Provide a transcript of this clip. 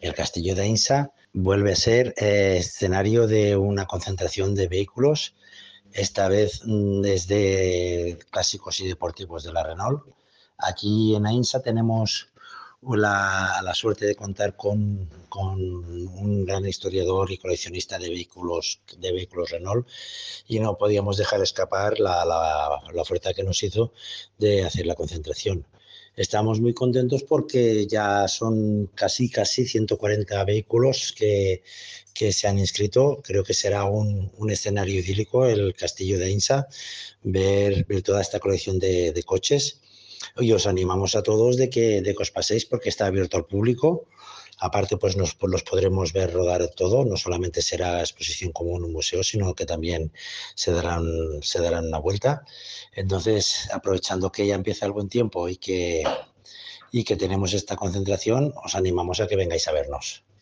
El castillo de Ainsa vuelve a ser escenario de una concentración de vehículos, esta vez desde clásicos y deportivos de la Renault. Aquí en Ainsa tenemos la suerte de contar con un gran historiador y coleccionista de vehículos Renault, y no podíamos dejar escapar la oferta que nos hizo de hacer la concentración. Estamos muy contentos porque ya son casi 140 vehículos que se han inscrito. Creo que será un escenario idílico el Castillo de Ainsa, ver toda esta colección de coches. Y os animamos a todos de que os paséis, porque está abierto al público. Aparte, pues los podremos ver rodar todo, no solamente será exposición como en un museo, sino que también se darán una vuelta. Entonces, aprovechando que ya empieza el buen tiempo y que tenemos esta concentración, os animamos a que vengáis a vernos.